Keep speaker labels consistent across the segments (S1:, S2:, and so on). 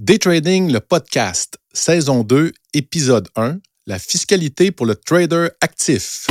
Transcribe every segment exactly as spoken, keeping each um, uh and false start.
S1: Day Trading, le podcast, saison deux, épisode un, la fiscalité pour le trader actif.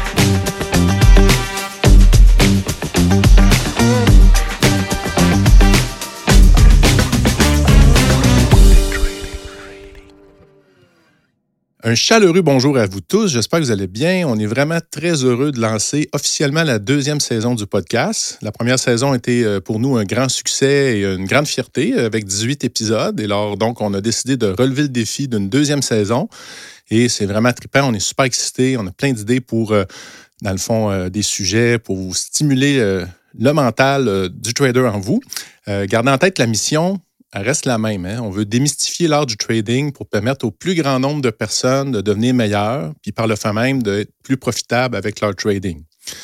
S1: Un chaleureux bonjour à vous tous. J'espère que vous allez bien. On est vraiment très heureux de lancer officiellement la deuxième saison du podcast. La première saison a été pour nous un grand succès et une grande fierté avec dix-huit épisodes. Et alors, donc, on a décidé de relever le défi d'une deuxième saison. Et c'est vraiment trippant. On est super excités. On a plein d'idées pour, dans le fond, des sujets pour vous stimuler le mental du trader en vous. Gardez en tête la mission. Elle reste la même. Hein? On veut démystifier l'art du trading pour permettre au plus grand nombre de personnes de devenir meilleures, puis par le fait même d'être plus profitables avec leur trading.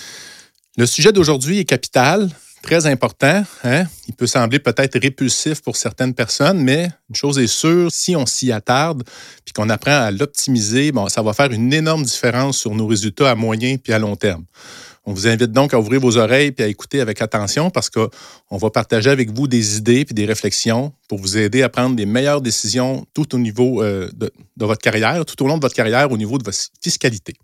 S1: Le sujet d'aujourd'hui est capital, très important. Hein? Il peut sembler peut-être répulsif pour certaines personnes, mais une chose est sûre, si on s'y attarde puis qu'on apprend à l'optimiser, bon, ça va faire une énorme différence sur nos résultats à moyen puis à long terme. On vous invite donc à ouvrir vos oreilles et à écouter avec attention parce qu'on va partager avec vous des idées et des réflexions pour vous aider à prendre les meilleures décisions tout au niveau euh, de, de votre carrière, tout au long de votre carrière, au niveau de votre fiscalité.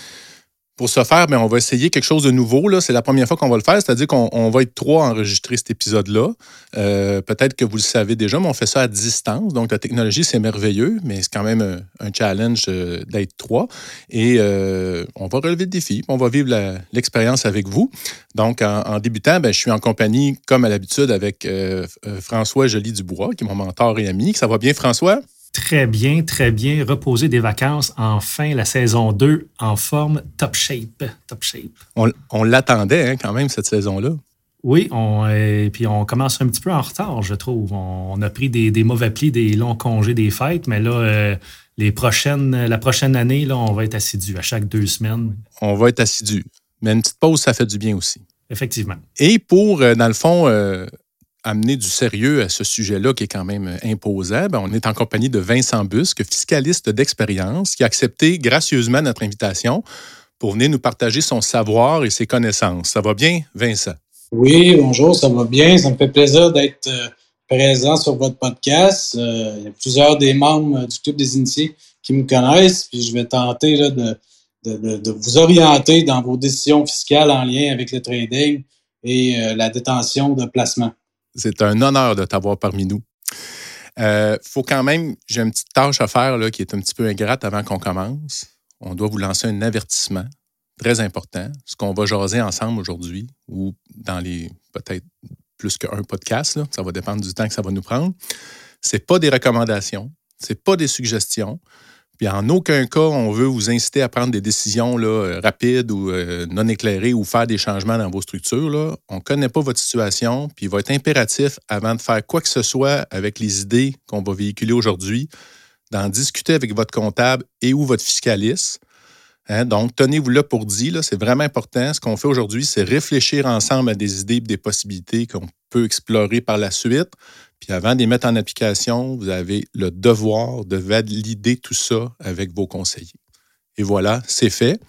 S1: Pour ce faire, bien, on va essayer quelque chose de nouveau. Là. C'est la première fois qu'on va le faire, c'est-à-dire qu'on on va être trois à enregistrer cet épisode-là. Euh, peut-être que vous le savez déjà, mais on fait ça à distance. Donc, la technologie, c'est merveilleux, mais c'est quand même un, un challenge euh, d'être trois. Et euh, on va relever le défi. On va vivre la, l'expérience avec vous. Donc, en, en débutant, bien, je suis en compagnie, comme à l'habitude, avec euh, François Joly-Dubois, qui est mon mentor et ami. Ça va bien, François?
S2: Très bien, très bien. Reposer des vacances. Enfin, la saison deux en forme top shape. Top shape.
S1: On, on l'attendait hein, quand même, cette saison-là.
S2: Oui, on, et puis on commence un petit peu en retard, je trouve. On, on a pris des, des mauvais plis, des longs congés des fêtes, mais là, euh, les prochaines, la prochaine année, là, on va être assidus à chaque deux semaines.
S1: On va être assidus. Mais une petite pause, ça fait du bien aussi.
S2: Effectivement.
S1: Et pour, euh, dans le fond, euh, amener du sérieux à ce sujet-là qui est quand même imposant, bien, on est en compagnie de Vincent Busque, fiscaliste d'expérience, qui a accepté gracieusement notre invitation pour venir nous partager son savoir et ses connaissances. Ça va bien, Vincent?
S3: Oui, bonjour, ça va bien. Ça me fait plaisir d'être euh, présent sur votre podcast. Euh, il y a plusieurs des membres du Club des initiés qui me connaissent, puis je vais tenter là, de, de, de, de vous orienter dans vos décisions fiscales en lien avec le trading et euh, la détention de placement.
S1: C'est un honneur de t'avoir parmi nous. Il euh, faut quand même, j'ai une petite tâche à faire là, qui est un petit peu ingrate avant qu'on commence. On doit vous lancer un avertissement très important. Ce qu'on va jaser ensemble aujourd'hui, ou dans les peut-être plus qu'un podcast, là, ça va dépendre du temps que ça va nous prendre, c'est pas des recommandations, c'est pas des suggestions. Puis en aucun cas, on veut vous inciter à prendre des décisions là, rapides ou euh, non éclairées ou faire des changements dans vos structures. Là. On ne connaît pas votre situation, puis il va être impératif, avant de faire quoi que ce soit avec les idées qu'on va véhiculer aujourd'hui, d'en discuter avec votre comptable et ou votre fiscaliste. Hein? Donc, tenez-vous là pour dit, là, c'est vraiment important. Ce qu'on fait aujourd'hui, c'est réfléchir ensemble à des idées et des possibilités qu'on peut explorer par la suite. Puis avant de les mettre en application, vous avez le devoir de valider tout ça avec vos conseillers. Et voilà, c'est fait.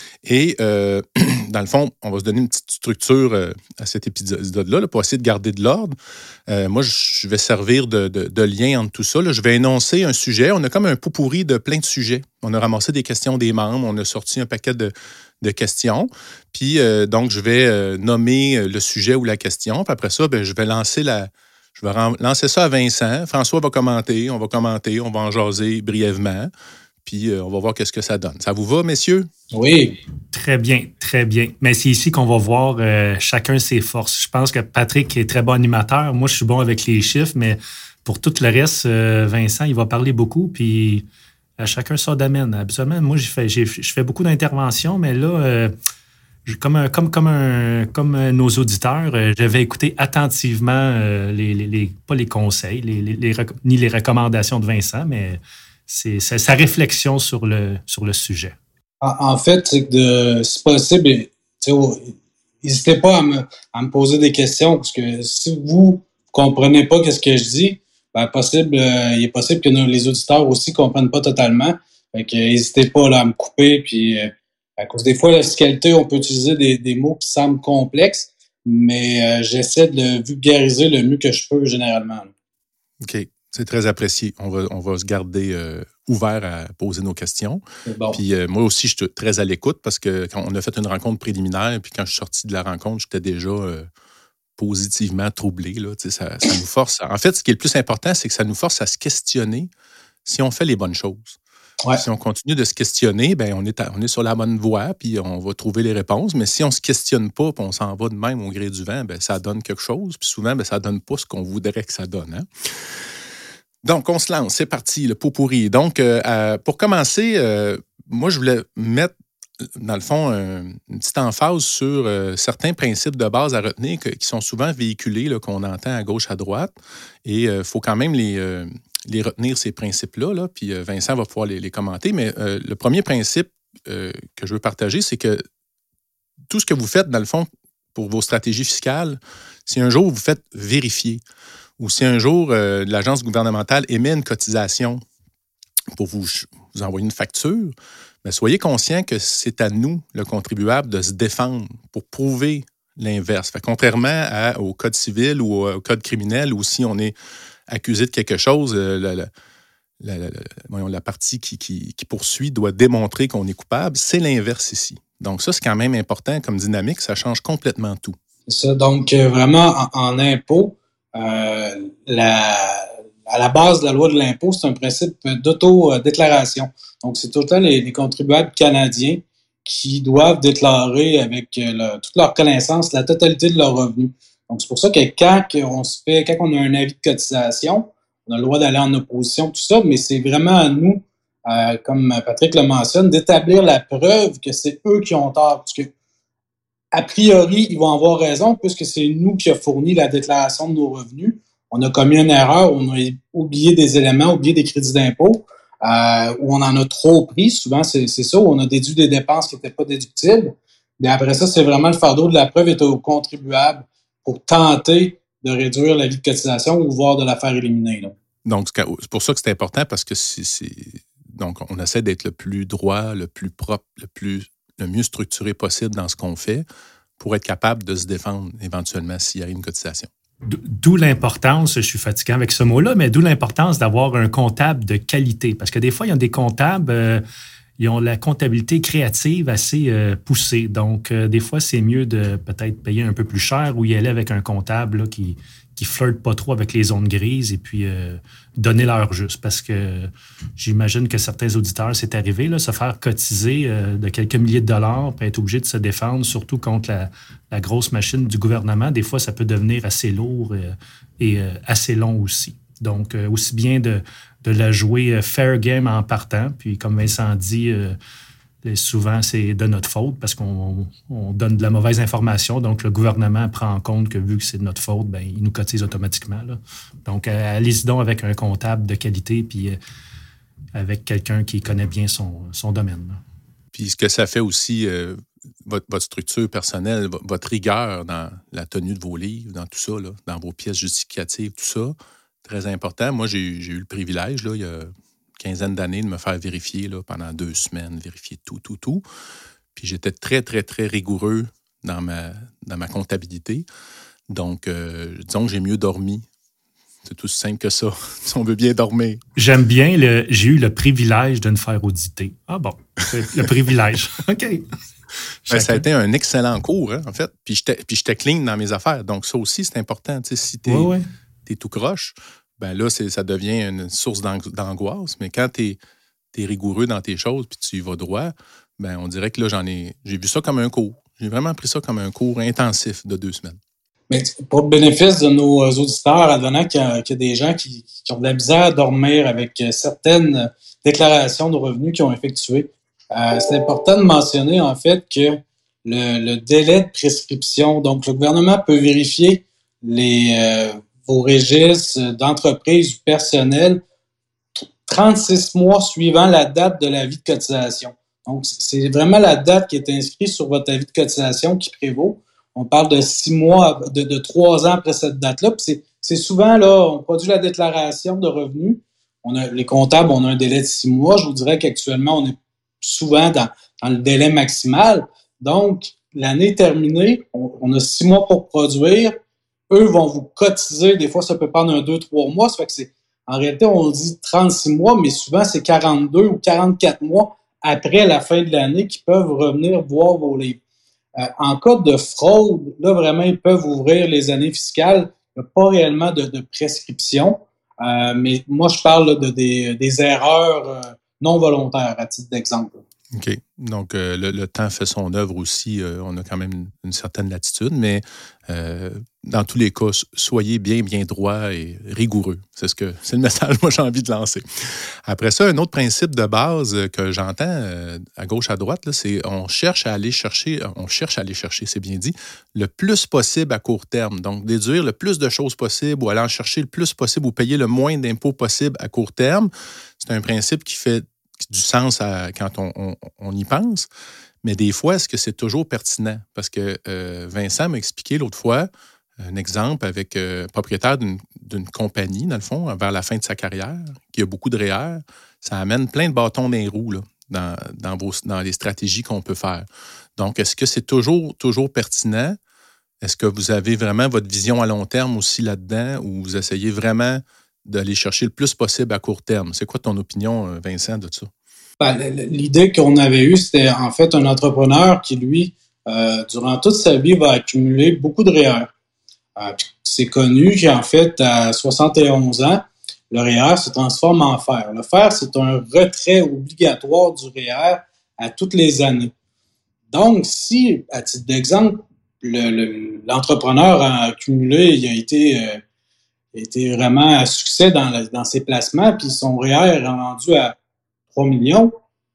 S1: Et euh, dans le fond, on va se donner une petite structure euh, à cet épisode-là là, pour essayer de garder de l'ordre. Euh, moi, je vais servir de, de, de lien entre tout ça. Là. Je vais énoncer un sujet. On a comme un pot-pourri de plein de sujets. On a ramassé des questions des membres. On a sorti un paquet de, de questions. Puis, euh, donc, je vais euh, nommer le sujet ou la question. Puis après ça, bien, je vais lancer la... Je vais lancer ça à Vincent. François va commenter, on va commenter, on va en jaser brièvement. Puis euh, on va voir qu'est-ce que ça donne. Ça vous va, messieurs?
S3: Oui.
S2: Très bien, très bien. Mais c'est ici qu'on va voir euh, chacun ses forces. Je pense que Patrick est très bon animateur. Moi, je suis bon avec les chiffres, mais pour tout le reste, euh, Vincent, il va parler beaucoup, puis euh, chacun son domaine. Habituellement, moi, j'ai fait, j'ai, je fais beaucoup d'interventions, mais là... Euh, Comme, un, comme, comme, un, comme nos auditeurs, euh, je vais écouter attentivement, euh, les, les, les, pas les conseils, les, les, les, ni les recommandations de Vincent, mais c'est, c'est sa réflexion sur le, sur le sujet.
S3: En, en fait, c'est que de, si possible, n'hésitez pas à me, à me poser des questions, parce que si vous ne comprenez pas ce que je dis, ben possible, euh, il est possible que nos, les auditeurs aussi ne comprennent pas totalement. Fait que n'hésitez pas là, à me couper, puis... Euh, À cause des fois, la fiscalité, on peut utiliser des, des mots qui semblent complexes, mais euh, j'essaie de le vulgariser le mieux que je peux généralement.
S1: OK. C'est très apprécié. On va, on va se garder euh, ouvert à poser nos questions.
S3: Bon.
S1: Puis euh, moi aussi, je suis très à l'écoute parce que quand on a fait une rencontre préliminaire, puis quand je suis sorti de la rencontre, j'étais déjà euh, positivement troublé. Là, ça, ça nous force. En fait, ce qui est le plus important, c'est que ça nous force à se questionner si on fait les bonnes choses.
S3: Ouais.
S1: Si on continue de se questionner, ben on est, à, on est sur la bonne voie, puis on va trouver les réponses. Mais si on ne se questionne pas, puis on s'en va de même au gré du vent, ben ça donne quelque chose. Puis souvent, ben ça ne donne pas ce qu'on voudrait que ça donne. Hein? Donc, on se lance. C'est parti, le pot pourri. Donc, euh, pour commencer, euh, moi, je voulais mettre, dans le fond, un, une petite emphase sur euh, certains principes de base à retenir que, qui sont souvent véhiculés, là, qu'on entend à gauche, à droite. Et il euh, faut quand même les... Euh, les retenir, ces principes-là, là, puis Vincent va pouvoir les, les commenter. Mais euh, le premier principe euh, que je veux partager, c'est que tout ce que vous faites, dans le fond, pour vos stratégies fiscales, si un jour vous faites vérifier ou si un jour euh, l'agence gouvernementale émet une cotisation pour vous, vous envoyer une facture, bien, soyez conscient que c'est à nous, le contribuable, de se défendre pour prouver l'inverse. Fait, contrairement à, au code civil ou au, au code criminel, où si on est accusé de quelque chose, euh, la, la, la, la, la, la partie qui, qui, qui poursuit doit démontrer qu'on est coupable. C'est l'inverse ici. Donc ça, c'est quand même important comme dynamique. Ça change complètement tout.
S3: C'est ça. Donc, euh, vraiment, en, en impôt, euh, la, à la base de la loi de l'impôt, c'est un principe d'auto-déclaration. Donc, c'est tout le temps les, les contribuables canadiens qui doivent déclarer avec euh, le, toute leur connaissance la totalité de leurs revenus. Donc, c'est pour ça que quand on se fait, quand on a un avis de cotisation, on a le droit d'aller en opposition, tout ça, mais c'est vraiment à nous, euh, comme Patrick le mentionne, d'établir la preuve que c'est eux qui ont tort. Parce que, a priori, ils vont avoir raison, puisque c'est nous qui avons fourni la déclaration de nos revenus. On a commis une erreur, on a oublié des éléments, oublié des crédits d'impôt, euh, où on en a trop pris. Souvent, c'est, c'est ça, où on a déduit des dépenses qui n'étaient pas déductibles. Mais après ça, c'est vraiment le fardeau de la preuve est au contribuable pour tenter de réduire l'avis de cotisation ou voire de la faire éliminer. Là.
S1: Donc, c'est pour ça que c'est important parce que c'est, c'est... Donc, on essaie d'être le plus droit, le plus propre, le, plus... le mieux structuré possible dans ce qu'on fait pour être capable de se défendre éventuellement s'il y a une cotisation.
S2: D'où l'importance, je suis fatiguant avec ce mot-là, mais d'où l'importance d'avoir un comptable de qualité. Parce que des fois, il y a des comptables... Euh, ils ont la comptabilité créative assez euh, poussée. Donc, euh, des fois, c'est mieux de peut-être payer un peu plus cher ou y aller avec un comptable là, qui qui flirte pas trop avec les zones grises et puis euh, donner l'heure juste. Parce que j'imagine que certains auditeurs, c'est arrivé, là, se faire cotiser euh, de quelques milliers de dollars puis être obligé de se défendre, surtout contre la, la grosse machine du gouvernement. Des fois, ça peut devenir assez lourd euh, et euh, assez long aussi. Donc, euh, aussi bien de, de la jouer fair game en partant. Puis, comme Vincent dit, euh, souvent, c'est de notre faute parce qu'on on donne de la mauvaise information. Donc, le gouvernement prend en compte que vu que c'est de notre faute, bien, il nous cotise automatiquement. Là. Donc, euh, allez-y donc avec un comptable de qualité puis euh, avec quelqu'un qui connaît bien son, son domaine. Là.
S1: Puis, ce que ça fait aussi, euh, votre, votre structure personnelle, votre rigueur dans la tenue de vos livres, dans tout ça, là, dans vos pièces justificatives, tout ça, très important. Moi, j'ai, j'ai eu le privilège, là, il y a une quinzaine d'années, de me faire vérifier là, pendant deux semaines, vérifier tout, tout, tout. Puis j'étais très, très, très rigoureux dans ma, dans ma comptabilité. Donc, euh, disons que j'ai mieux dormi. C'est tout simple que ça, si on veut bien dormir.
S2: J'aime bien, le, j'ai eu le privilège de me faire auditer. Ah bon, c'est le privilège. OK.
S1: Ben, ça a été un excellent cours, hein, en fait. Puis j'étais, puis j'étais clean dans mes affaires. Donc, ça aussi, c'est important. Tu sais, si t'es...
S2: Ouais, ouais.
S1: t'es tout croche, ben là, c'est, ça devient une source d'angoisse. Mais quand t'es, t'es rigoureux dans tes choses puis tu y vas droit, ben on dirait que là, j'en ai... J'ai vu ça comme un cours. J'ai vraiment pris ça comme un cours intensif de deux semaines.
S3: Mais pour le bénéfice de nos auditeurs, advenant qu'il y a, qu'il y a des gens qui, qui ont de la misère à dormir avec certaines déclarations de revenus qu'ils ont effectuées, euh, c'est important de mentionner, en fait, que le, le délai de prescription, donc le gouvernement peut vérifier les... Euh, vos registres d'entreprise ou personnel trente-six mois suivant la date de l'avis de cotisation. Donc, c'est vraiment la date qui est inscrite sur votre avis de cotisation qui prévaut. On parle de six mois, de, de trois ans après cette date-là. Puis c'est, c'est souvent, là, on produit la déclaration de revenus. On a, les comptables, on a un délai de six mois. Je vous dirais qu'actuellement, on est souvent dans, dans le délai maximal. Donc, l'année terminée, on, on a six mois pour produire. Eux vont vous cotiser. Des fois, ça peut prendre un, deux, trois mois. Ça fait que c'est, En réalité, on dit trente-six mois, mais souvent, c'est quarante-deux ou quarante-quatre mois après la fin de l'année qu'ils peuvent revenir voir vos livres. Euh, en cas de fraude, là, vraiment, ils peuvent ouvrir les années fiscales. Il n'y a pas réellement de, de prescription. Euh, mais moi, je parle là, de des, des erreurs euh, non volontaires, à titre d'exemple.
S1: OK. Donc, euh, le, le temps fait son œuvre aussi. Euh, on a quand même une, une certaine latitude, mais euh, dans tous les cas, soyez bien, bien droit et rigoureux. C'est ce que c'est le message que moi, j'ai envie de lancer. Après ça, un autre principe de base que j'entends euh, à gauche, à droite, là, c'est on cherche à aller chercher, on cherche à aller chercher, c'est bien dit, le plus possible à court terme. Donc, déduire le plus de choses possible ou aller en chercher le plus possible ou payer le moins d'impôts possible à court terme. C'est un principe qui fait du sens à, quand on, on, on y pense. Mais des fois, est-ce que c'est toujours pertinent? Parce que euh, Vincent m'a expliqué l'autre fois un exemple avec euh, propriétaire d'une, d'une compagnie, dans le fond, vers la fin de sa carrière, qui a beaucoup de R E E R. Ça amène plein de bâtons dans les roues là, dans, dans, vos, dans les stratégies qu'on peut faire. Donc, est-ce que c'est toujours, toujours pertinent? Est-ce que vous avez vraiment votre vision à long terme aussi là-dedans ou vous essayez vraiment d'aller chercher le plus possible à court terme? C'est quoi ton opinion, Vincent, de ça?
S3: Ben, l'idée qu'on avait eue, c'était en fait un entrepreneur qui, lui, euh, durant toute sa vie, va accumuler beaucoup de R E E R. Euh, c'est connu qu'en fait, à soixante et onze ans, le R E E R se transforme en fer. Le fer, c'est un retrait obligatoire du R E E R à toutes les années. Donc, si, à titre d'exemple, le, le, l'entrepreneur a accumulé, il a été... Euh, était vraiment à succès dans, le, dans ses placements, puis son R E E R est rendu à trois millions,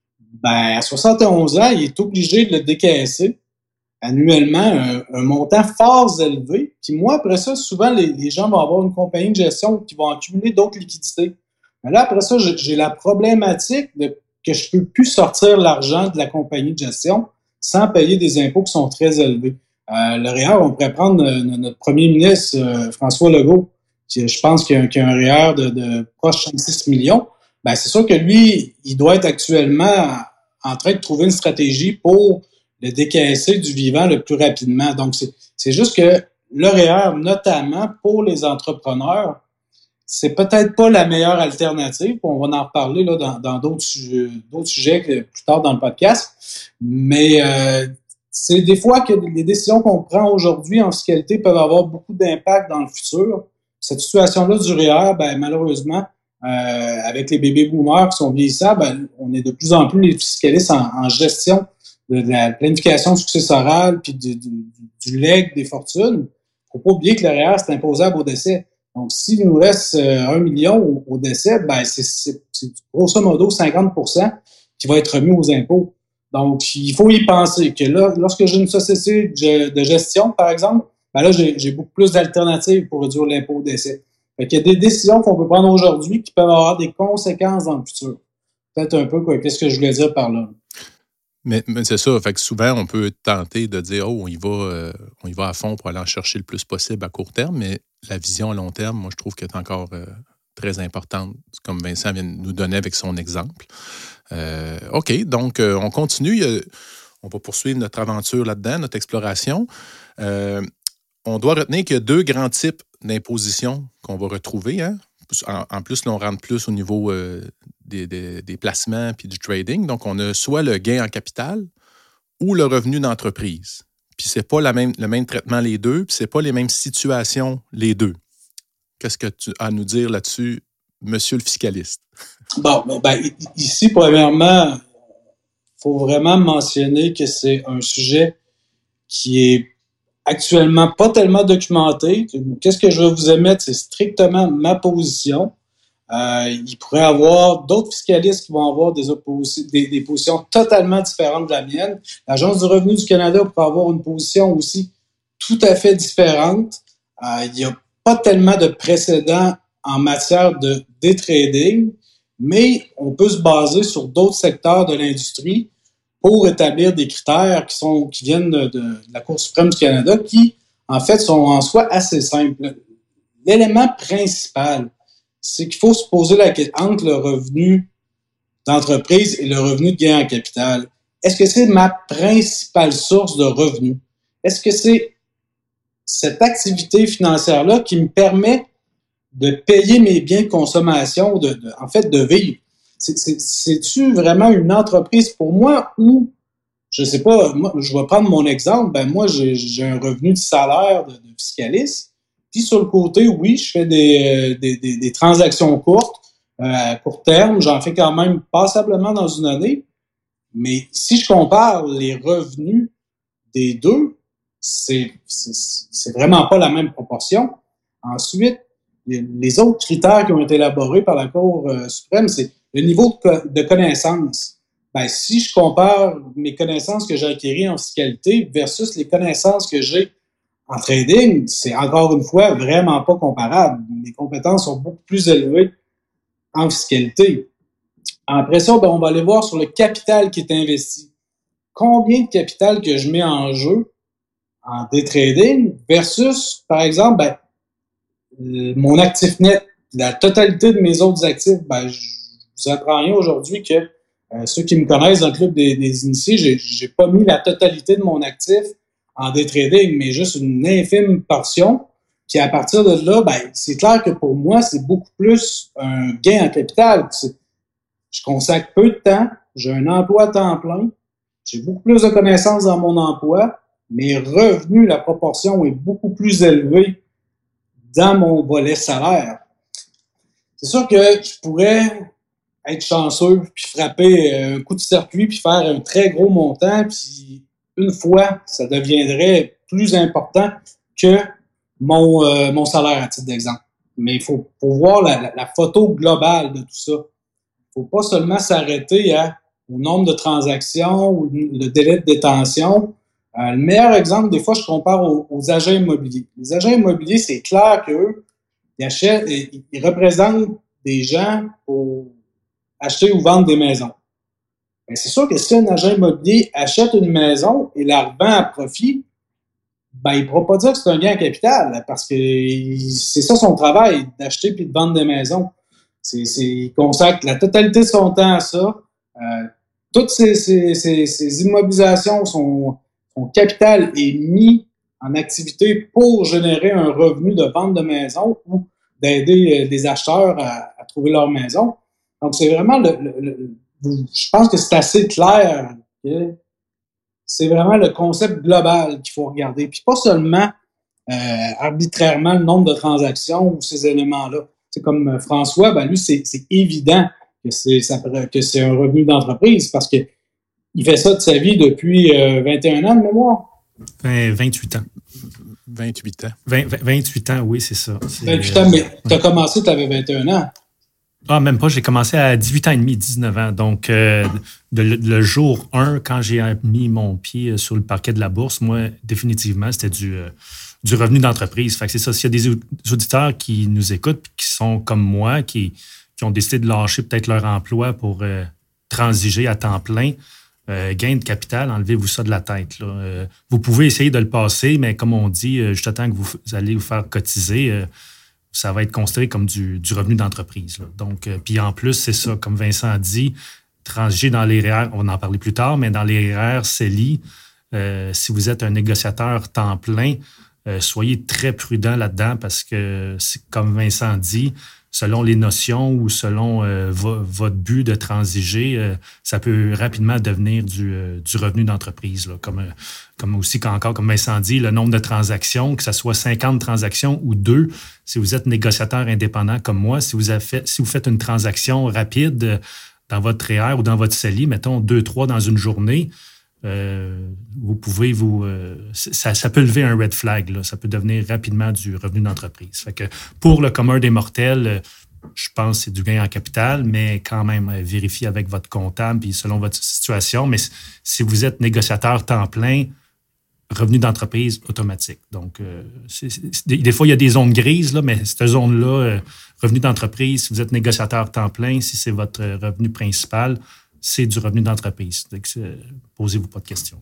S3: ben à soixante et onze ans, il est obligé de le décaisser annuellement un, un montant fort élevé. Puis moi, après ça, souvent, les, les gens vont avoir une compagnie de gestion qui vont accumuler d'autres liquidités. Mais là, après ça, j'ai, j'ai la problématique de, que je ne peux plus sortir l'argent de la compagnie de gestion sans payer des impôts qui sont très élevés. Euh, le R E E R, on pourrait prendre euh, notre premier ministre, euh, François Legault, je pense qu'il y a un, qu'il y a un R E E R de, de proche de six millions, ben c'est sûr que lui, il doit être actuellement en train de trouver une stratégie pour le décaisser du vivant le plus rapidement. Donc, c'est, c'est juste que le R E E R, notamment pour les entrepreneurs, c'est peut-être pas la meilleure alternative. On va en reparler là, dans, dans d'autres, sujets, d'autres sujets plus tard dans le podcast. Mais euh, c'est des fois que les décisions qu'on prend aujourd'hui en fiscalité peuvent avoir beaucoup d'impact dans le futur. Cette situation-là du R E E R, ben, malheureusement, euh, avec les bébés boomers qui sont vieillissants, ben, on est de plus en plus les fiscalistes en, en gestion de, de la planification successorale puis du, du, du legs des fortunes. Il ne faut pas oublier que le R E E R, c'est imposable au décès. Donc, s'il nous reste euh, un million au, au décès, ben, c'est, c'est, c'est grosso modo cinquante pour cent qui va être remis aux impôts. Donc, il faut y penser que là, lorsque j'ai une société de gestion, par exemple, ben là, j'ai, j'ai beaucoup plus d'alternatives pour réduire l'impôt au décès. Fait qu'il y a des décisions qu'on peut prendre aujourd'hui qui peuvent avoir des conséquences dans le futur. Peut-être un peu, quoi, qu'est-ce que je voulais dire par là.
S1: Mais, mais c'est ça, fait que souvent, on peut tenter de dire, oh, on y va, euh, on y va à fond pour aller en chercher le plus possible à court terme, mais la vision à long terme, moi, je trouve qu'elle est encore euh, très importante, comme Vincent vient de nous donner avec son exemple. Euh, OK, donc, euh, on continue. Euh, on va poursuivre notre aventure là-dedans, notre exploration. Euh, On doit retenir qu'il y a deux grands types d'imposition qu'on va retrouver. Hein? En, en plus, là, on rentre plus au niveau euh, des, des, des placements puis du trading. Donc, on a soit le gain en capital ou le revenu d'entreprise. Puis, c'est pas la même, le même traitement les deux, puis c'est pas les mêmes situations les deux. Qu'est-ce que tu as à nous dire là-dessus, monsieur le fiscaliste?
S3: Bon, ben, ici, premièrement, il faut vraiment mentionner que c'est un sujet qui est actuellement pas tellement documenté. Qu'est-ce que je vais vous émettre? C'est strictement ma position. Euh, il pourrait y avoir d'autres fiscalistes qui vont avoir des, opposi- des, des positions totalement différentes de la mienne. L'Agence du revenu du Canada pourrait avoir une position aussi tout à fait différente. Euh, il n'y a pas tellement de précédents en matière de day trading, mais on peut se baser sur d'autres secteurs de l'industrie pour établir des critères qui sont qui viennent de, de, de la Cour suprême du Canada, qui, en fait, sont en soi assez simples. L'élément principal, c'est qu'il faut se poser la question entre le revenu d'entreprise et le revenu de gain en capital. Est-ce que c'est ma principale source de revenus? Est-ce que c'est cette activité financière-là qui me permet de payer mes biens de consommation, de, de en fait, de vivre. C'est, c'est, c'est-tu vraiment une entreprise pour moi ou, je sais pas, moi, je vais prendre mon exemple, ben moi, j'ai, j'ai un revenu de salaire de, de fiscaliste, puis sur le côté, oui, je fais des, des, des, des transactions courtes, euh, à court terme, j'en fais quand même passablement dans une année, mais si je compare les revenus des deux, c'est, c'est, c'est vraiment pas la même proportion. Ensuite, les, les autres critères qui ont été élaborés par la Cour euh, suprême, c'est le niveau de, co- de connaissance. Ben, si je compare mes connaissances que j'ai acquises en fiscalité versus les connaissances que j'ai en trading, c'est encore une fois vraiment pas comparable. Mes compétences sont beaucoup plus élevées en fiscalité. Après ça, ben, on va aller voir sur le capital qui est investi. Combien de capital que je mets en jeu en day trading versus, par exemple, ben, mon actif net, la totalité de mes autres actifs, ben, je vous apprends rien aujourd'hui que euh, ceux qui me connaissent dans le club des, des initiés, j'ai, j'ai pas mis la totalité de mon actif en day trading, mais juste une infime portion. Puis à partir de là, ben, c'est clair que pour moi, c'est beaucoup plus un gain en capital. C'est, je consacre peu de temps, j'ai un emploi à temps plein, j'ai beaucoup plus de connaissances dans mon emploi, mes revenus, la proportion est beaucoup plus élevée dans mon volet salaire. C'est sûr que je pourrais être chanceux puis frapper un coup de circuit puis faire un très gros montant puis une fois, ça deviendrait plus important que mon, euh, mon salaire à titre d'exemple. Mais il faut, faut voir la, la, la photo globale de tout ça. Il ne faut pas seulement s'arrêter à, au nombre de transactions ou le délai de détention. Euh, le meilleur exemple, des fois, je compare aux, aux agents immobiliers. Les agents immobiliers, c'est clair qu'eux, ils achètent, ils, ils représentent des gens pour acheter ou vendre des maisons. Mais c'est sûr que si un agent immobilier achète une maison et la revend à profit, ben, il ne pourra pas dire que c'est un gain en capital parce que c'est ça son travail, d'acheter puis de vendre des maisons. C'est, c'est, il consacre la totalité de son temps à ça. Euh, toutes ces, ces, ces, ces immobilisations, son, son capital est mis en activité pour générer un revenu de vente de maison ou d'aider des acheteurs à, à trouver leur maison. Donc, c'est vraiment le, le, le je pense que c'est assez clair que c'est vraiment le concept global qu'il faut regarder. Puis pas seulement euh, arbitrairement le nombre de transactions ou ces éléments-là. C'est comme François, ben lui, c'est, c'est évident que c'est, ça, que c'est un revenu d'entreprise parce que il fait ça de sa vie depuis euh, vingt et un ans de mémoire.
S2: vingt-huit ans.
S1: vingt-huit ans.
S2: vingt, vingt-huit ans, oui, c'est ça. C'est,
S3: vingt-huit ans, mais tu as commencé, tu avais vingt et un ans.
S2: Ah, même pas. J'ai commencé à dix-huit ans et demi, dix-neuf ans. Donc, euh, de, le, le jour un, quand j'ai mis mon pied sur le parquet de la bourse, moi, définitivement, c'était du, euh, du revenu d'entreprise. Fait que c'est ça. S'il y a des auditeurs qui nous écoutent et qui sont comme moi, qui, qui ont décidé de lâcher peut-être leur emploi pour euh, transiger à temps plein, euh, gain de capital, enlevez-vous ça de la tête. Là. Euh, vous pouvez essayer de le passer, mais comme on dit, euh, juste temps que vous, vous allez vous faire cotiser, euh, ça va être considéré comme du, du revenu d'entreprise. Là. Donc, euh, puis en plus, c'est ça, comme Vincent a dit, transiger dans les R E E R, on va en parler plus tard, mais dans les R E E R, C E L I, euh, si vous êtes un négociateur temps plein, euh, soyez très prudent là-dedans parce que, comme Vincent dit, selon les notions ou selon euh, vo- votre but de transiger, euh, ça peut rapidement devenir du, euh, du revenu d'entreprise. Là, comme, euh, comme aussi, quand, encore comme Vincent dit, le nombre de transactions, que ce soit cinquante transactions ou deux, si vous êtes négociateur indépendant comme moi, si vous, avez fait, si vous faites une transaction rapide euh, dans votre R E E R ou dans votre C E L I, mettons deux, trois dans une journée, euh, vous pouvez vous... Euh, ça, ça peut lever un red flag. Là. Ça peut devenir rapidement du revenu d'entreprise. Fait que pour le commun des mortels, euh, je pense que c'est du gain en capital, mais quand même, euh, vérifiez avec votre comptable puis selon votre situation. Mais si vous êtes négociateur temps plein, revenu d'entreprise automatique. Donc, euh, c'est, c'est, des, des fois, il y a des zones grises, là, mais cette zone-là, euh, revenu d'entreprise, si vous êtes négociateur temps plein, si c'est votre revenu principal, c'est du revenu d'entreprise. Donc, posez-vous pas de questions.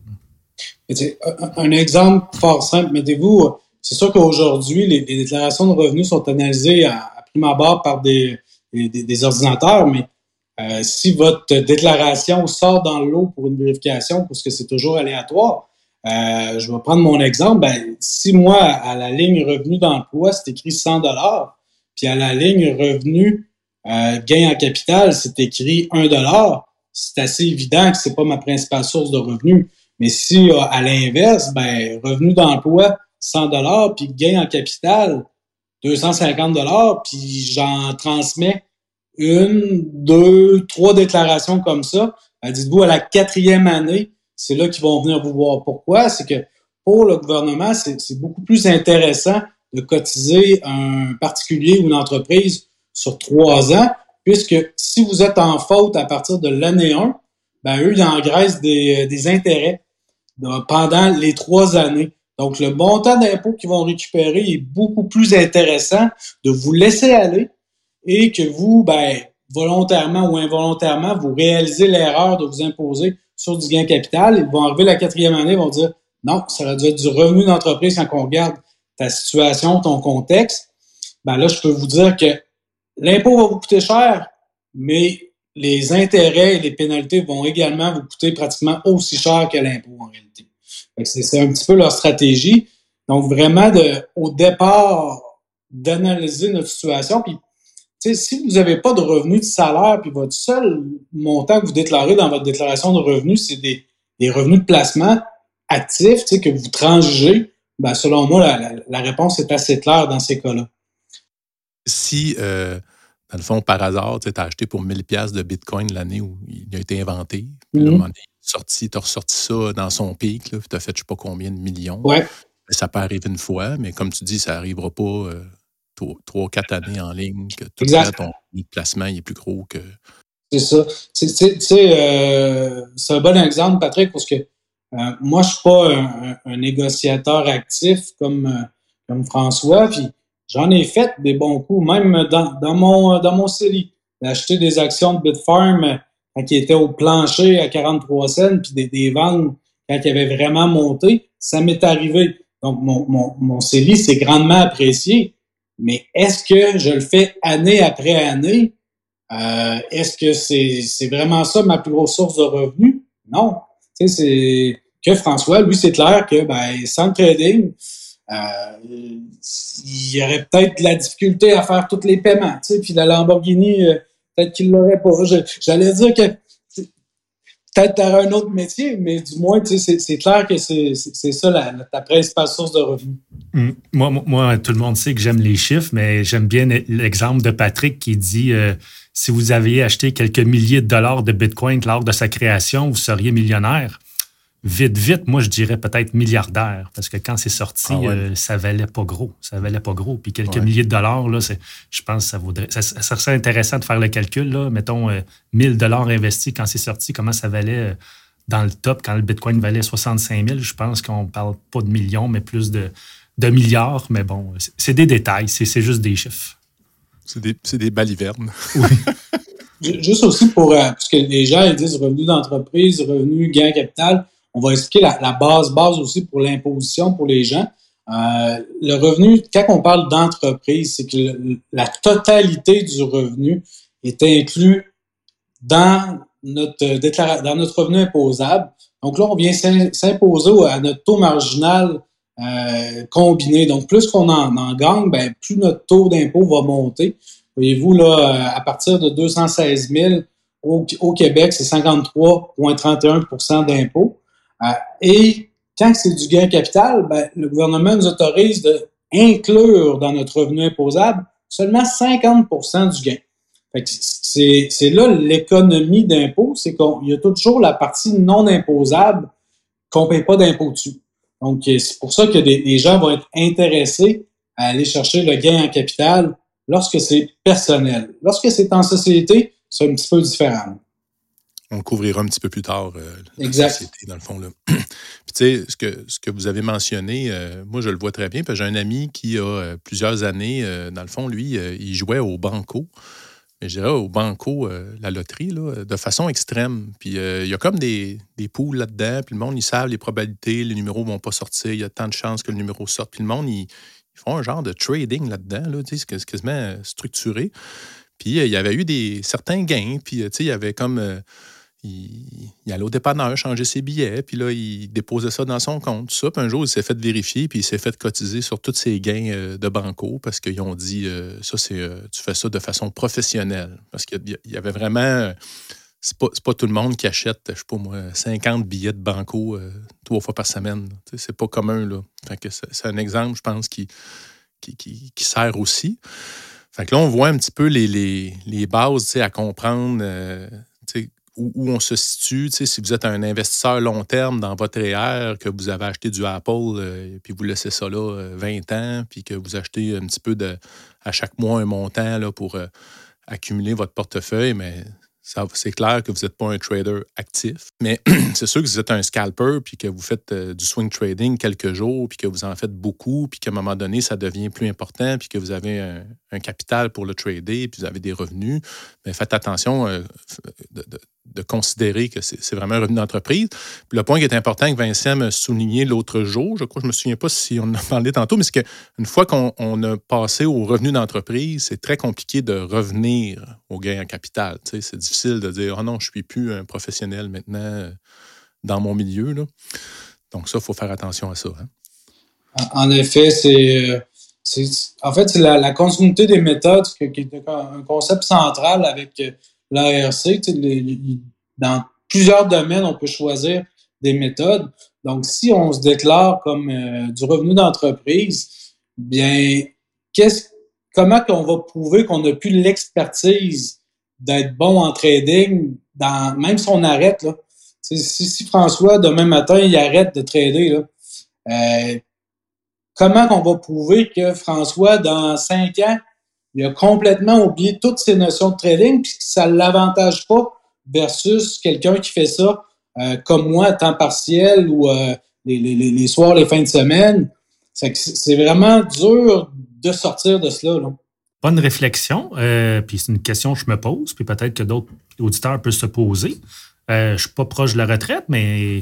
S3: Un, un exemple fort simple, mettez-vous, c'est sûr qu'aujourd'hui, les, les déclarations de revenus sont analysées à, à prime abord par des, des, des ordinateurs, mais euh, si votre déclaration sort dans le lot pour une vérification, parce que c'est toujours aléatoire, euh, je vais prendre mon exemple, ben, si moi, à la ligne revenu d'emploi, c'est écrit cent dollars, puis à la ligne revenu, euh, gain en capital, c'est écrit un dollar, c'est assez évident que c'est pas ma principale source de revenus. Mais si, euh, à l'inverse, ben, revenu d'emploi, cent dollars, puis gain en capital, deux cent cinquante dollars, puis j'en transmets une, deux, trois déclarations comme ça, ben, dites-vous, à la quatrième année, c'est là qu'ils vont venir vous voir. Pourquoi? C'est que pour le gouvernement, c'est, c'est beaucoup plus intéressant de cotiser un particulier ou une entreprise sur trois ans, puisque si vous êtes en faute à partir de l'année un, ben eux, ils engraissent des, des intérêts pendant les trois années. Donc, le montant d'impôt qu'ils vont récupérer est beaucoup plus intéressant de vous laisser aller et que vous, ben, volontairement ou involontairement, vous réalisez l'erreur de vous imposer sur du gain capital. Ils vont arriver la quatrième année, ils vont dire non, ça aurait dû être du revenu d'entreprise quand on regarde ta situation, ton contexte. Ben là, je peux vous dire que l'impôt va vous coûter cher, mais les intérêts et les pénalités vont également vous coûter pratiquement aussi cher que l'impôt en réalité. Fait que c'est, c'est un petit peu leur stratégie. Donc, vraiment, de, au départ, d'analyser notre situation. Puis, tu sais, si vous n'avez pas de revenus de salaire, puis votre seul montant que vous déclarez dans votre déclaration de revenus, c'est des, des revenus de placement actifs, tu sais, que vous transigez, ben, selon moi, la, la, la réponse est assez claire dans ces cas-là.
S1: Si, euh, dans le fond, par hasard, tu as acheté pour mille dollars de Bitcoin l'année où il a été inventé, puis là, mm-hmm. sorti, tu as ressorti ça dans son pic, tu as fait je ne sais pas combien de millions.
S3: Ouais.
S1: Ça peut arriver une fois, mais comme tu dis, ça n'arrivera pas euh, trois, quatre années en ligne, que tout
S3: exact.
S1: ton placement il est plus gros que...
S3: C'est ça. C'est, c'est, c'est, euh, c'est un bon exemple, Patrick, parce que euh, moi, je ne suis pas un, un, un négociateur actif comme, euh, comme François, puis j'en ai fait des bons coups, même dans, dans mon dans mon C E L I. J'ai acheté des actions de Bitfarm quand il était au plancher à quarante-trois cents, puis des, des ventes quand il avait vraiment monté. Ça m'est arrivé. Donc, mon, mon, mon C E L I, c'est grandement apprécié. Mais est-ce que je le fais année après année? Euh, est-ce que c'est, c'est vraiment ça ma plus grosse source de revenus? Non. Tu sais, c'est que François, lui, c'est clair que ben, sans le trading, Euh, il y aurait peut-être de la difficulté à faire tous les paiements, tu sais, puis la Lamborghini, euh, peut-être qu'il l'aurait pas. Je, j'allais dire que peut-être tu aurais un autre métier, mais du moins, tu sais, c'est, c'est clair que c'est, c'est, c'est ça la, la, ta principale source de revenus.
S2: Mmh. Moi, moi, tout le monde sait que j'aime les chiffres, mais j'aime bien l'exemple de Patrick qui dit euh, si vous aviez acheté quelques milliers de dollars de Bitcoin lors de sa création, vous seriez millionnaire. Vite, vite, moi, je dirais peut-être milliardaire, parce que quand c'est sorti, ah ouais. euh, ça valait pas gros. Ça valait pas gros. Puis quelques ouais. milliers de dollars, là, c'est, je pense que ça vaudrait... Ça, ça serait intéressant de faire le calcul, là. Mettons, euh, mille dollars investis quand c'est sorti, comment ça valait euh, dans le top, quand le Bitcoin valait soixante-cinq mille. Je pense qu'on parle pas de millions, mais plus de, de milliards. Mais bon, c'est, c'est des détails, c'est, c'est juste des chiffres.
S1: C'est des, c'est des balivernes.
S2: Oui.
S3: Juste aussi pour... Euh, parce que les gens, ils disent revenus d'entreprise, revenus, gain capital. On va expliquer la, la base, base aussi pour l'imposition pour les gens. Euh, le revenu, quand on parle d'entreprise, c'est que le, la totalité du revenu est inclus dans notre déclara- dans notre revenu imposable. Donc là, on vient s'imposer à notre taux marginal euh, combiné. Donc, plus qu'on en, en gagne, ben, plus notre taux d'impôt va monter. Voyez-vous, là, à partir de deux cent seize mille au, au Québec, c'est cinquante-trois virgule trente et un pour cent d'impôt. Euh, et quand c'est du gain capital, ben, le gouvernement nous autorise d'inclure dans notre revenu imposable seulement cinquante pour cent du gain. Fait que c'est, c'est là l'économie d'impôt, c'est qu'il y a toujours la partie non imposable qu'on ne paye pas d'impôt dessus. Donc, c'est pour ça que des, des gens vont être intéressés à aller chercher le gain en capital lorsque c'est personnel. Lorsque c'est en société, c'est un petit peu différent.
S1: On le couvrira un petit peu plus tard, euh, la
S3: exact.
S1: Société, dans le fond. Là. Puis, tu sais, ce que, ce que vous avez mentionné, euh, moi, je le vois très bien, parce que j'ai un ami qui a euh, plusieurs années, euh, dans le fond, lui, euh, il jouait au banco. Mais je dirais au banco, euh, la loterie, là, de façon extrême. Puis, euh, il y a comme des, des poules là-dedans, puis le monde, ils savent les probabilités, les numéros ne vont pas sortir, il y a tant de chances que le numéro sorte. Puis le monde, ils, ils font un genre de trading là-dedans, là, tu sais, c'est quasiment structuré. Puis, euh, il y avait eu des, certains gains, puis, tu sais, il y avait comme... Euh, il, il allait au dépanneur changer ses billets, puis là, il déposait ça dans son compte. Tout ça. Puis un jour, il s'est fait vérifier, puis il s'est fait cotiser sur tous ses gains euh, de banco parce qu'ils ont dit euh, ça, c'est euh, tu fais ça de façon professionnelle. Parce qu'il y avait vraiment. Euh, c'est pas, c'est pas tout le monde qui achète, je sais pas moi, cinquante billets de banco euh, trois fois par semaine. Là. C'est pas commun, là. Fait que c'est, c'est un exemple, je pense, qui, qui, qui, qui sert aussi. Fait que là, on voit un petit peu les, les, les bases à comprendre. Euh, Où, où on se situe, si vous êtes un investisseur long terme dans votre R E R, que vous avez acheté du Apple, euh, puis vous laissez ça là euh, vingt ans, puis que vous achetez un petit peu de, à chaque mois un montant là, pour euh, accumuler votre portefeuille, mais ça, c'est clair que vous n'êtes pas un trader actif. Mais c'est sûr que vous êtes un scalper, puis que vous faites euh, du swing trading quelques jours, puis que vous en faites beaucoup, puis qu'à un moment donné, ça devient plus important, puis que vous avez un, un capital pour le trader, puis vous avez des revenus. Mais faites attention euh, de, de de considérer que c'est, c'est vraiment un revenu d'entreprise. Puis le point qui est important que Vincent m'a souligné l'autre jour, je crois, je ne me souviens pas si on en a parlé tantôt, mais c'est qu'une fois qu'on on a passé au revenu d'entreprise, c'est très compliqué de revenir au gain en capital. Tu sais, c'est difficile de dire « Ah oh non, je ne suis plus un professionnel maintenant dans mon milieu. » là. Donc ça, il faut faire attention à ça. Hein?
S3: En effet, c'est... c'est en fait, c'est la, la continuité des méthodes qui est un concept central avec l'A R C. Les, les, dans plusieurs domaines, on peut choisir des méthodes. Donc, si on se déclare comme euh, du revenu d'entreprise, bien, qu'est-ce, comment qu'on va prouver qu'on n'a plus l'expertise d'être bon en trading, dans, même si on arrête, là. Si, si François, demain matin, il arrête de trader, là, euh, comment qu'on va prouver que François, dans cinq ans, il a complètement oublié toutes ses notions de trading puis que ça ne l'avantage pas versus quelqu'un qui fait ça euh, comme moi à temps partiel ou euh, les, les, les soirs, les fins de semaine. C'est, c'est vraiment dur de sortir de cela. Là.
S2: Bonne réflexion. Euh, puis c'est une question que je me pose, puis peut-être que d'autres auditeurs peuvent se poser. Euh, je ne suis pas proche de la retraite, mais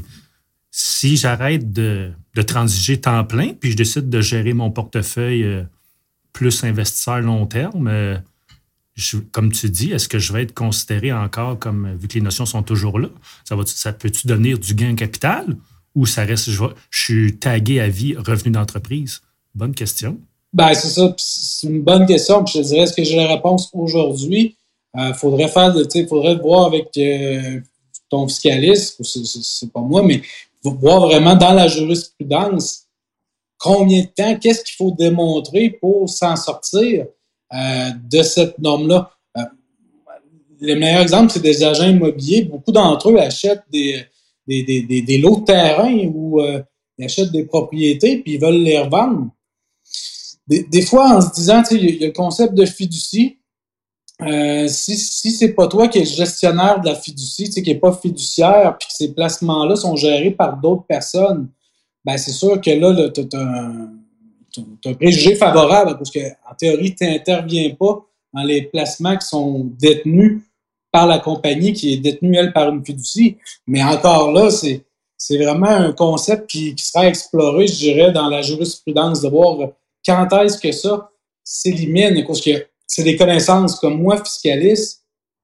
S2: si j'arrête de, de transiger temps plein puis je décide de gérer mon portefeuille euh, plus investisseur long terme, euh, je, comme tu dis, est-ce que je vais être considéré encore comme, vu que les notions sont toujours là, ça, va, ça peut-tu devenir du gain capital ou ça reste, je, je suis tagué à vie revenu d'entreprise? Bonne question.
S3: Ben, c'est ça. C'est une bonne question. Puis je te dirais, est-ce que j'ai la réponse aujourd'hui? Il euh, faudrait faire, tu sais, faudrait voir avec euh, ton fiscaliste, c'est, c'est, c'est pas moi, mais voir vraiment dans la jurisprudence combien de temps, qu'est-ce qu'il faut démontrer pour s'en sortir euh, de cette norme-là. Euh, le meilleur exemple, c'est des agents immobiliers. Beaucoup d'entre eux achètent des, des, des, des, des lots de terrain ou euh, ils achètent des propriétés puis ils veulent les revendre. Des, des fois, en se disant, tu sais, il y a le concept de fiducie. Euh, si, si c'est pas toi qui es le gestionnaire de la fiducie, tu sais, qui est pas fiduciaire puis que ces placements-là sont gérés par d'autres personnes, ben c'est sûr que là, là tu as un, un préjugé favorable parce qu'en théorie, tu n'interviens pas dans les placements qui sont détenus par la compagnie qui est détenue, elle, par une fiducie. Mais encore là, c'est, c'est vraiment un concept qui, qui sera exploré, je dirais, dans la jurisprudence, de voir quand est-ce que ça s'élimine. Parce que c'est des connaissances comme moi, fiscaliste.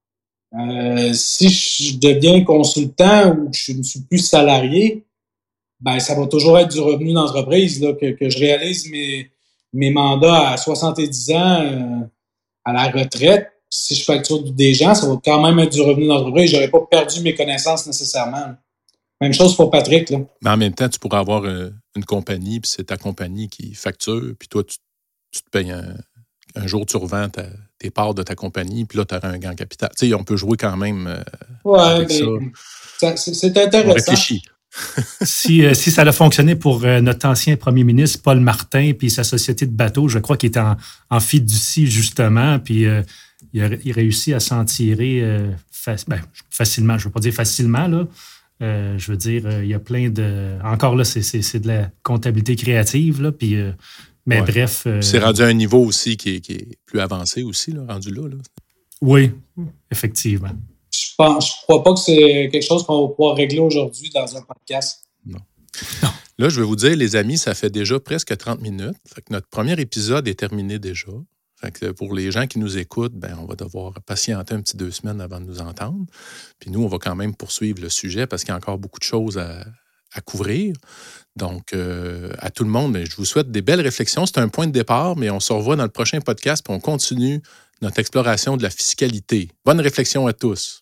S3: Euh, si je deviens consultant ou que je ne suis plus salarié, ben ça va toujours être du revenu d'entreprise là, que, que je réalise mes, mes mandats à soixante-dix ans euh, à la retraite. Si je facture des gens, ça va quand même être du revenu d'entreprise. Je n'aurais pas perdu mes connaissances nécessairement. Même chose pour Patrick. Là.
S1: Mais en même temps, tu pourrais avoir une, une compagnie, puis c'est ta compagnie qui facture, puis toi, tu, tu te payes un, un jour, tu revends ta, tes parts de ta compagnie, puis là, tu auras un gain capital. Tu sais, on peut jouer quand même euh,
S3: ouais,
S1: avec
S3: mais
S1: ça.
S3: ça c'est, c'est intéressant.
S1: On réfléchit.
S2: si, euh, si ça a fonctionné pour euh, notre ancien premier ministre, Paul Martin, puis sa société de bateaux, je crois qu'il était en, en fiducie, justement, puis euh, il, a, il réussit à s'en tirer euh, fac, ben, facilement. Je ne veux pas dire facilement, là. Euh, je veux dire, euh, il y a plein de... Encore là, c'est, c'est, c'est de la comptabilité créative, là, puis... Euh, mais ouais. bref... Euh,
S1: c'est rendu à un niveau aussi qui est, qui est plus avancé aussi, là, rendu là, là.
S2: Oui, effectivement.
S3: Je pense, je crois pas que c'est quelque chose qu'on va pouvoir régler aujourd'hui dans un podcast.
S1: Non. non. Là, je vais vous dire, les amis, ça fait déjà presque trente minutes. Fait que notre premier épisode est terminé déjà. Fait que pour les gens qui nous écoutent, ben, on va devoir patienter un petit deux semaines avant de nous entendre. Puis nous, on va quand même poursuivre le sujet parce qu'il y a encore beaucoup de choses à, à couvrir. Donc, euh, à tout le monde, je vous souhaite des belles réflexions. C'est un point de départ, mais on se revoit dans le prochain podcast puis on continue notre exploration de la fiscalité. Bonne réflexion à tous.